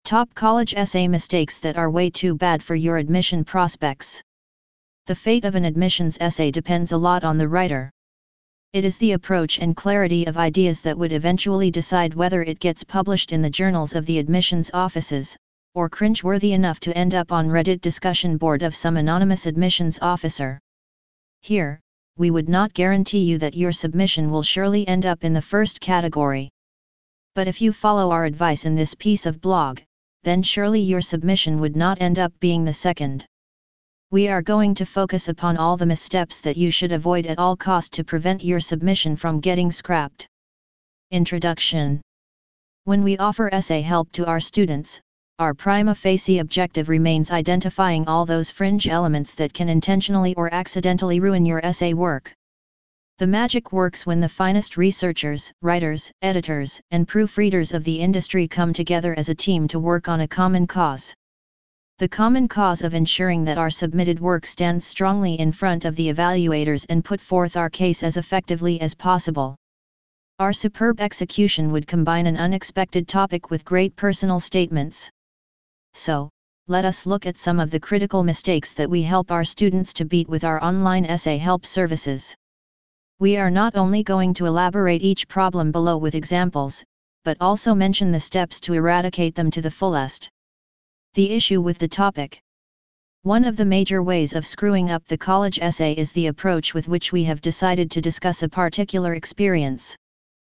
Top college essay mistakes that are way too bad for your admission prospects. The fate of an admissions essay depends a lot on the writer. It is the approach and clarity of ideas that would eventually decide whether it gets published in the journals of the admissions offices, or cringeworthy enough to end up on Reddit discussion board of some anonymous admissions officer. Here, we would not guarantee you that your submission will surely end up in the first category. But if you follow our advice in this piece of blog, then surely your submission would not end up being the second. We are going to focus upon all the missteps that you should avoid at all cost to prevent your submission from getting scrapped. Introduction. When we offer essay help to our students, our prima facie objective remains identifying all those fringe elements that can intentionally or accidentally ruin your essay work. The magic works when the finest researchers, writers, editors, and proofreaders of the industry come together as a team to work on a common cause. The common cause of ensuring that our submitted work stands strongly in front of the evaluators and put forth our case as effectively as possible. Our superb execution would combine an unexpected topic with great personal statements. So, let us look at some of the critical mistakes that we help our students to beat with our online essay help services. We are not only going to elaborate each problem below with examples, but also mention the steps to eradicate them to the fullest. The issue with the topic. One of the major ways of screwing up the college essay is the approach with which we have decided to discuss a particular experience.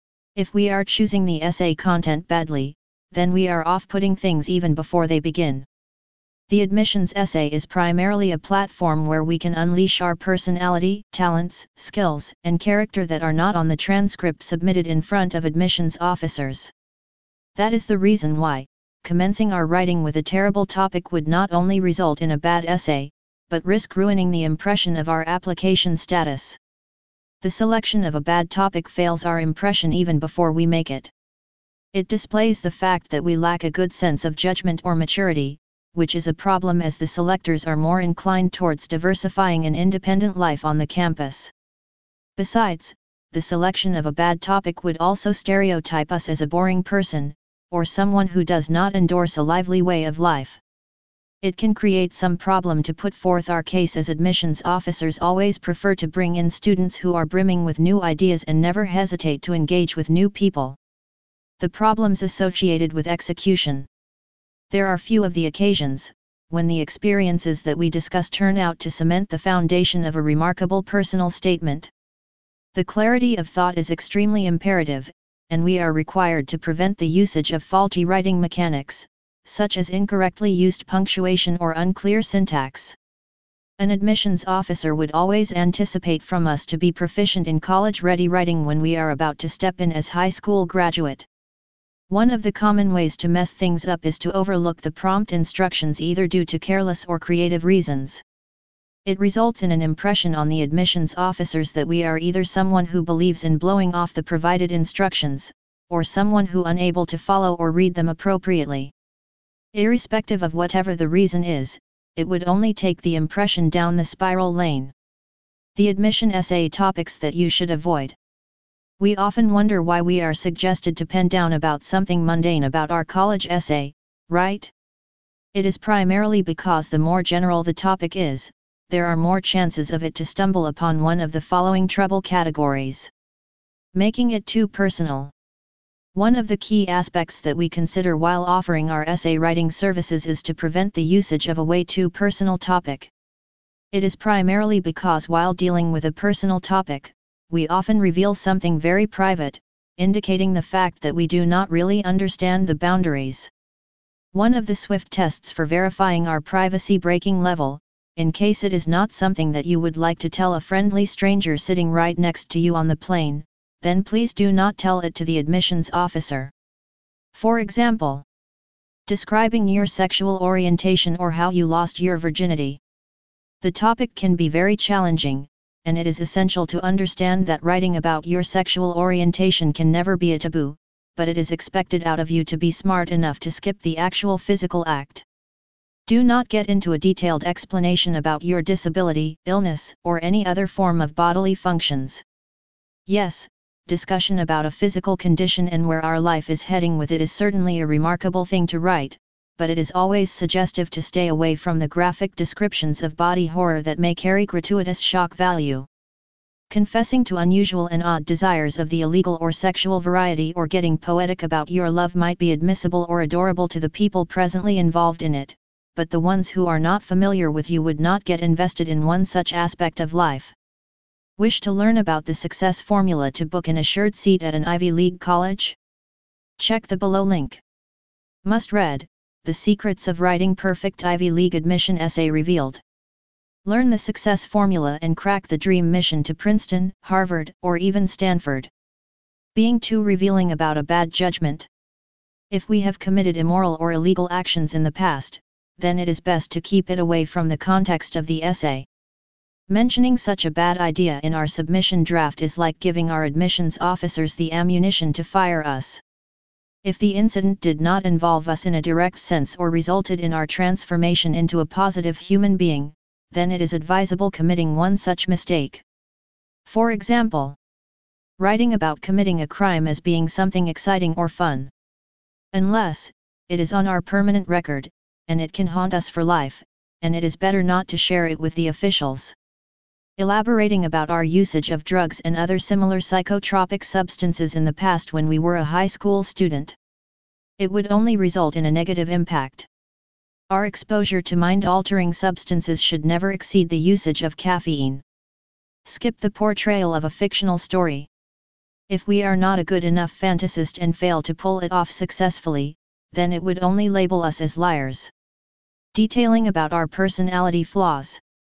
If we are choosing the essay content badly, then we are off-putting things even before they begin. The admissions essay is primarily a platform where we can unleash our personality, talents, skills, and character that are not on the transcript submitted in front of admissions officers. That is the reason why, commencing our writing with a terrible topic would not only result in a bad essay, but risk ruining the impression of our application status. The selection of a bad topic fails our impression even before we make it. It displays the fact that we lack a good sense of judgment or maturity, which is a problem as the selectors are more inclined towards diversifying an independent life on the campus. Besides, the selection of a bad topic would also stereotype us as a boring person, or someone who does not endorse a lively way of life. It can create some problem to put forth our case, as admissions officers always prefer to bring in students who are brimming with new ideas and never hesitate to engage with new people. The problems associated with execution. There are few of the occasions, when the experiences that we discuss turn out to cement the foundation of a remarkable personal statement. The clarity of thought is extremely imperative, and we are required to prevent the usage of faulty writing mechanics, such as incorrectly used punctuation or unclear syntax. An admissions officer would always anticipate from us to be proficient in college-ready writing when we are about to step in as high school graduate. One of the common ways to mess things up is to overlook the prompt instructions either due to careless or creative reasons. It results in an impression on the admissions officers that we are either someone who believes in blowing off the provided instructions, or someone who unable to follow or read them appropriately. Irrespective of whatever the reason is, it would only take the impression down the spiral lane. The admission essay topics that you should avoid. We often wonder why we are suggested to pen down about something mundane about our college essay, right? It is primarily because the more general the topic is, there are more chances of it to stumble upon one of the following trouble categories. Making it too personal. One of the key aspects that we consider while offering our essay writing services is to prevent the usage of a way too personal topic. It is primarily because while dealing with a personal topic, we often reveal something very private, indicating the fact that we do not really understand the boundaries. One of the swift tests for verifying our privacy-breaking level, in case it is not something that you would like to tell a friendly stranger sitting right next to you on the plane, then please do not tell it to the admissions officer. For example, describing your sexual orientation or how you lost your virginity. The topic can be very challenging, and it is essential to understand that writing about your sexual orientation can never be a taboo, but it is expected out of you to be smart enough to skip the actual physical act. Do not get into a detailed explanation about your disability, illness, or any other form of bodily functions. Yes, discussion about a physical condition and where our life is heading with it is certainly a remarkable thing to write, but it is always suggestive to stay away from the graphic descriptions of body horror that may carry gratuitous shock value. Confessing to unusual and odd desires of the illegal or sexual variety or getting poetic about your love might be admissible or adorable to the people presently involved in it, but the ones who are not familiar with you would not get invested in one such aspect of life. Wish to learn about the success formula to book an assured seat at an Ivy League college? Check the below link. Must read, The Secrets of Writing Perfect Ivy League Admission Essay Revealed. Learn the success formula and crack the dream mission to Princeton, Harvard, or even Stanford. Being too revealing about a bad judgment. If we have committed immoral or illegal actions in the past, then it is best to keep it away from the context of the essay. Mentioning such a bad idea in our submission draft is like giving our admissions officers the ammunition to fire us. If the incident did not involve us in a direct sense or resulted in our transformation into a positive human being, then it is advisable committing one such mistake. For example, writing about committing a crime as being something exciting or fun. Unless it is on our permanent record, and it can haunt us for life, and it is better not to share it with the officials. Elaborating about our usage of drugs and other similar psychotropic substances in the past when we were a high school student. It would only result in a negative impact. Our exposure to mind-altering substances should never exceed the usage of caffeine. Skip the portrayal of a fictional story. If we are not a good enough fantasist and fail to pull it off successfully, then it would only label us as liars. Detailing about our personality flaws.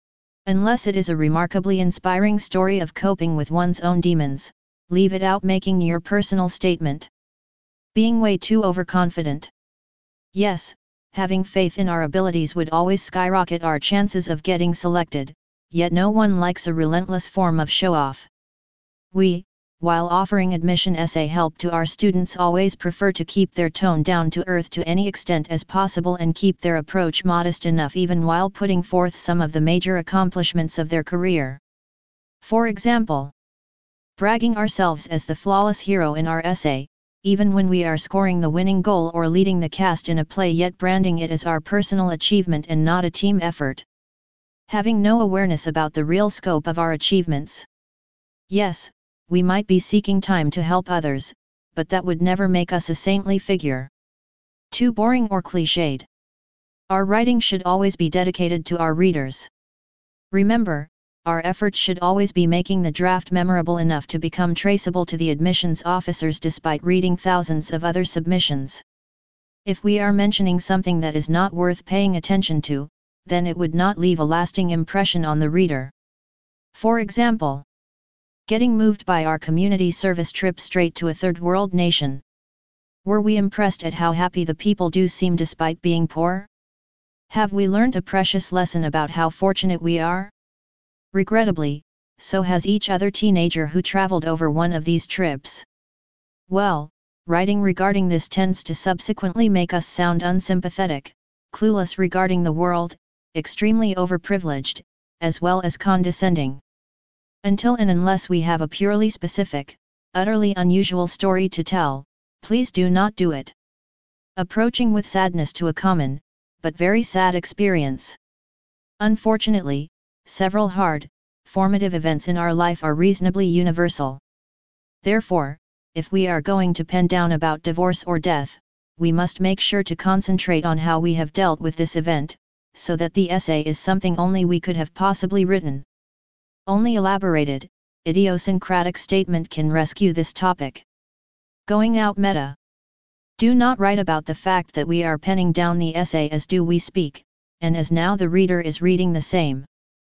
Unless it is a remarkably inspiring story of coping with one's own demons, leave it out making your personal statement. Being way too overconfident. Yes, having faith in our abilities would always skyrocket our chances of getting selected, yet no one likes a relentless form of show-off. We, while offering admission essay help to our students, always prefer to keep their tone down to earth to any extent as possible and keep their approach modest enough even while putting forth some of the major accomplishments of their career. For example, bragging ourselves as the flawless hero in our essay, even when we are scoring the winning goal or leading the cast in a play, yet branding it as our personal achievement and not a team effort. Having no awareness about the real scope of our achievements. Yes, we might be seeking time to help others, but that would never make us a saintly figure. Too boring or cliched. Our writing should always be dedicated to our readers. Remember, our efforts should always be making the draft memorable enough to become traceable to the admissions officers despite reading thousands of other submissions. If we are mentioning something that is not worth paying attention to, then it would not leave a lasting impression on the reader. For example, getting moved by our community service trip straight to a third world nation. Were we impressed at how happy the people do seem despite being poor? Have we learned a precious lesson about how fortunate we are? Regrettably, so has each other teenager who traveled over one of these trips. Well, writing regarding this tends to subsequently make us sound unsympathetic, clueless regarding the world, extremely overprivileged, as well as condescending. Until and unless we have a purely specific, utterly unusual story to tell, please do not do it. Approaching with sadness to a common, but very sad experience. Unfortunately, several hard, formative events in our life are reasonably universal. Therefore, if we are going to pen down about divorce or death, we must make sure to concentrate on how we have dealt with this event, so that the essay is something only we could have possibly written. Only elaborated, idiosyncratic statement can rescue this topic. Going out meta. Do not write about the fact that we are penning down the essay as do we speak, and as now the reader is reading the same.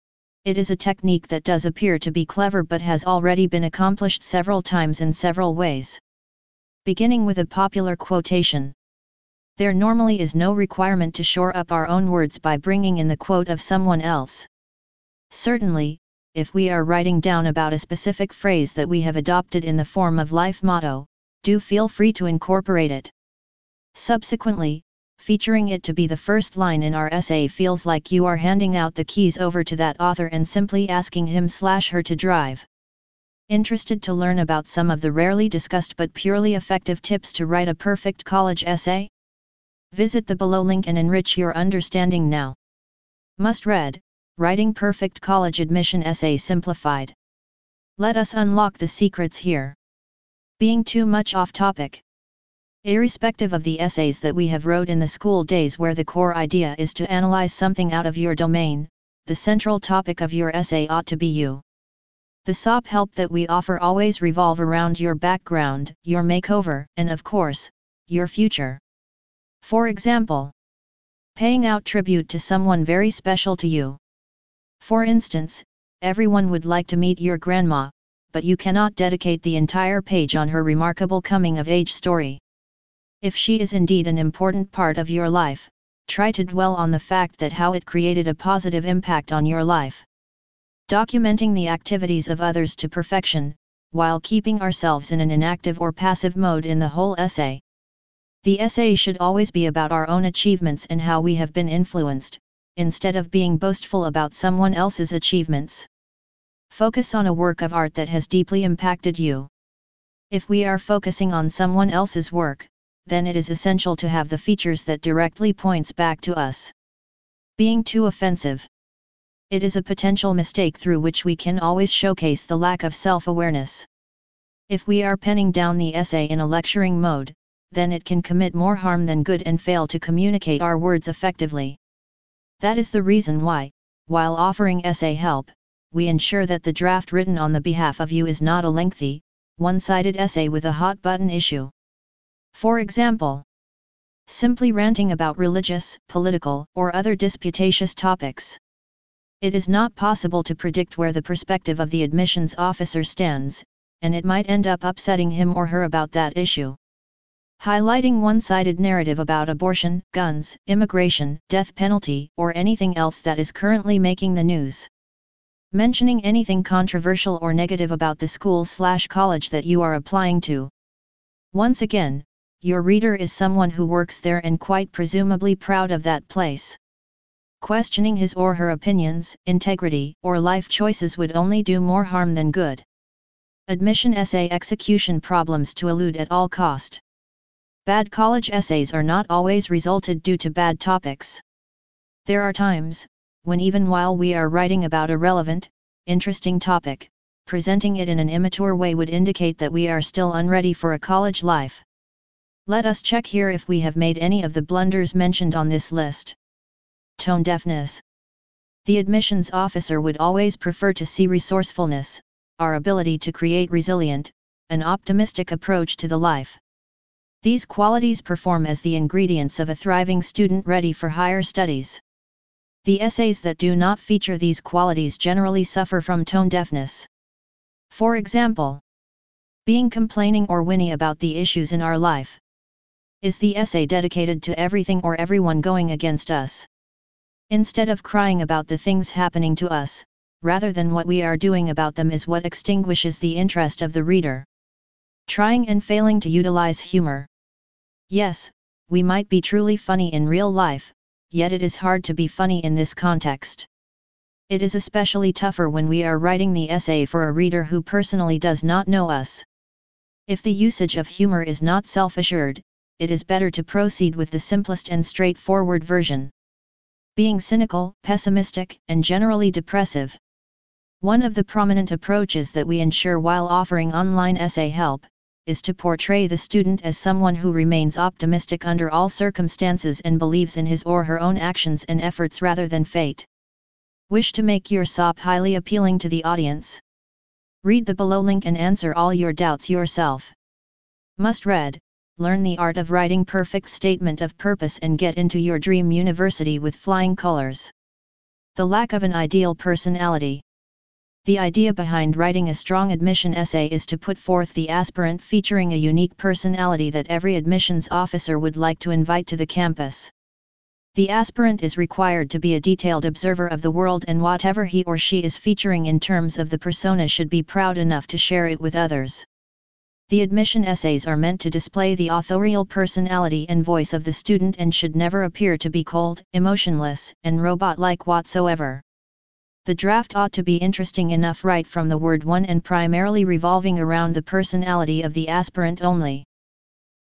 It is a technique that does appear to be clever but has already been accomplished several times in several ways. Beginning with a popular quotation. There normally is no requirement to shore up our own words by bringing in the quote of someone else. Certainly, if we are writing down about a specific phrase that we have adopted in the form of life motto, do feel free to incorporate it. Subsequently, featuring it to be the first line in our essay feels like you are handing out the keys over to that author and simply asking him/her to drive. Interested to learn about some of the rarely discussed but purely effective tips to write a perfect college essay? Visit the below link and enrich your understanding now. Must read, Writing Perfect College Admission Essay Simplified. Let us unlock the secrets here. Being too much off topic. Irrespective of the essays that we have wrote in the school days where the core idea is to analyze something out of your domain, the central topic of your essay ought to be you. The SOP help that we offer always revolve around your background, your makeover, and of course, your future. For example, paying out tribute to someone very special to you. For instance, everyone would like to meet your grandma, but you cannot dedicate the entire page on her remarkable coming-of-age story. If she is indeed an important part of your life, try to dwell on the fact that how it created a positive impact on your life. Documenting the activities of others to perfection, while keeping ourselves in an inactive or passive mode in the whole essay. The essay should always be about our own achievements and how we have been influenced, instead of being boastful about someone else's achievements. Focus on a work of art that has deeply impacted you. If we are focusing on someone else's work, then it is essential to have the features that directly points back to us. Being too offensive. It is a potential mistake through which we can always showcase the lack of self-awareness. If we are penning down the essay in a lecturing mode, then it can commit more harm than good and fail to communicate our words effectively. That is the reason why, while offering essay help, we ensure that the draft written on the behalf of you is not a lengthy, one-sided essay with a hot-button issue. For example, simply ranting about religious, political, or other disputatious topics. It is not possible to predict where the perspective of the admissions officer stands, and it might end up upsetting him or her about that issue. Highlighting one-sided narrative about abortion, guns, immigration, death penalty, or anything else that is currently making the news. Mentioning anything controversial or negative about the school/college that you are applying to. Once again, your reader is someone who works there and quite presumably proud of that place. Questioning his or her opinions, integrity, or life choices would only do more harm than good. Admission essay execution problems to elude at all cost. Bad college essays are not always resulted due to bad topics. There are times, when even while we are writing about a relevant, interesting topic, presenting it in an immature way would indicate that we are still unready for a college life. Let us check here if we have made any of the blunders mentioned on this list. Tone deafness. The admissions officer would always prefer to see resourcefulness, our ability to create resilient, an optimistic approach to the life. These qualities perform as the ingredients of a thriving student ready for higher studies. The essays that do not feature these qualities generally suffer from tone deafness. For example, being complaining or whinny about the issues in our life. Is the essay dedicated to everything or everyone going against us? Instead of crying about the things happening to us, rather than what we are doing about them is what extinguishes the interest of the reader. Trying and failing to utilize humor. Yes, we might be truly funny in real life, yet it is hard to be funny in this context. It is especially tougher when we are writing the essay for a reader who personally does not know us. If the usage of humor is not self-assured, it is better to proceed with the simplest and straightforward version. Being cynical, pessimistic, and generally depressive. One of the prominent approaches that we ensure while offering online essay help, is to portray the student as someone who remains optimistic under all circumstances and believes in his or her own actions and efforts rather than fate. Wish to make your SOP highly appealing to the audience? Read the below link and answer all your doubts yourself. Must read, Learn the art of writing perfect statement of purpose and get into your dream university with flying colors. The lack of an ideal personality. The idea behind writing a strong admission essay is to put forth the aspirant featuring a unique personality that every admissions officer would like to invite to the campus. The aspirant is required to be a detailed observer of the world, and whatever he or she is featuring in terms of the persona should be proud enough to share it with others. The admission essays are meant to display the authorial personality and voice of the student and should never appear to be cold, emotionless, and robot-like whatsoever. The draft ought to be interesting enough right from the word one and primarily revolving around the personality of the aspirant only.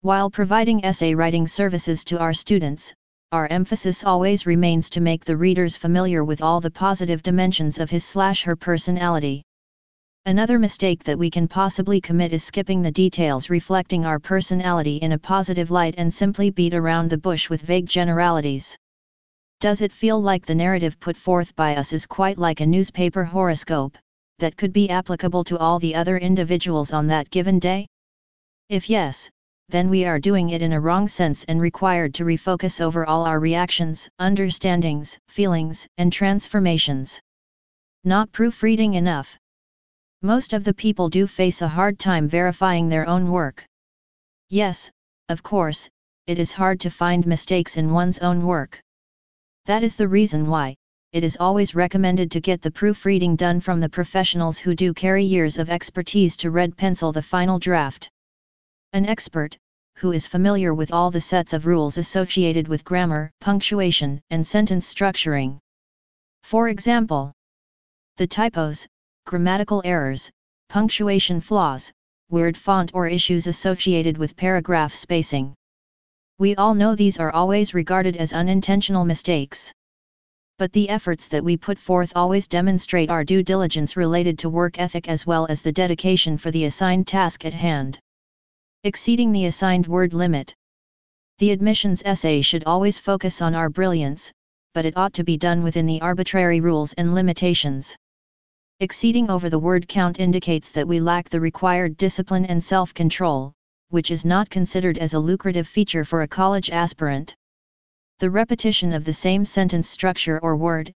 While providing essay writing services to our students, our emphasis always remains to make the readers familiar with all the positive dimensions of his/her personality. Another mistake that we can possibly commit is skipping the details reflecting our personality in a positive light and simply beat around the bush with vague generalities. Does it feel like the narrative put forth by us is quite like a newspaper horoscope, that could be applicable to all the other individuals on that given day? If yes, then we are doing it in a wrong sense and required to refocus over all our reactions, understandings, feelings, and transformations. Not proofreading enough. Most of the people do face a hard time verifying their own work. Yes, of course, it is hard to find mistakes in one's own work. That is the reason why it is always recommended to get the proofreading done from the professionals who do carry years of expertise to red pencil the final draft. An expert, who is familiar with all the sets of rules associated with grammar, punctuation, and sentence structuring. For example, the typos, grammatical errors, punctuation flaws, weird font or issues associated with paragraph spacing. We all know these are always regarded as unintentional mistakes. But the efforts that we put forth always demonstrate our due diligence related to work ethic as well as the dedication for the assigned task at hand. Exceeding the assigned word limit. The admissions essay should always focus on our brilliance, but it ought to be done within the arbitrary rules and limitations. Exceeding over the word count indicates that we lack the required discipline and self-control, which is not considered as a lucrative feature for a college aspirant. The repetition of the same sentence structure or word,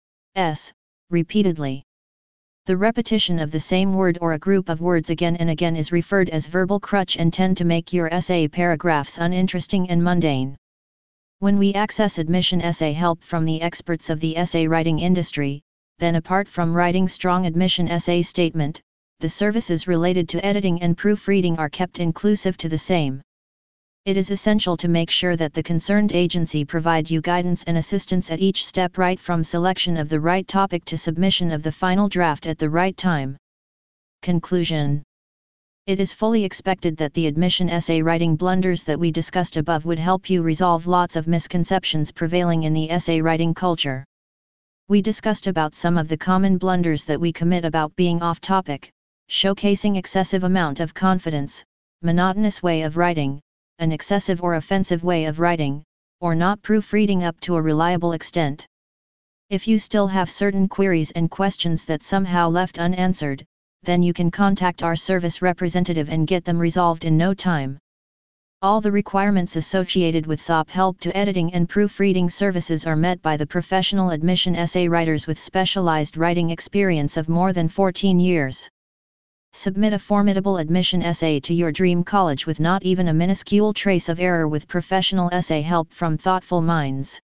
repeatedly. The repetition of the same word or a group of words again and again is referred as verbal crutch and tend to make your essay paragraphs uninteresting and mundane. When we access admission essay help from the experts of the essay writing industry, then apart from writing strong admission essay statement, the services related to editing and proofreading are kept inclusive to the same. It is essential to make sure that the concerned agency provide you guidance and assistance at each step right from selection of the right topic to submission of the final draft at the right time. Conclusion. It is fully expected that the admission essay writing blunders that we discussed above would help you resolve lots of misconceptions prevailing in the essay writing culture. We discussed about some of the common blunders that we commit about being off topic, showcasing excessive amount of confidence, monotonous way of writing, an excessive or offensive way of writing, or not proofreading up to a reliable extent. If you still have certain queries and questions that somehow left unanswered, then you can contact our service representative and get them resolved in no time. All the requirements associated with SOP help to editing and proofreading services are met by the professional admission essay writers with specialized writing experience of more than 14 years. Submit a formidable admission essay to your dream college with not even a minuscule trace of error with professional essay help from thoughtful minds.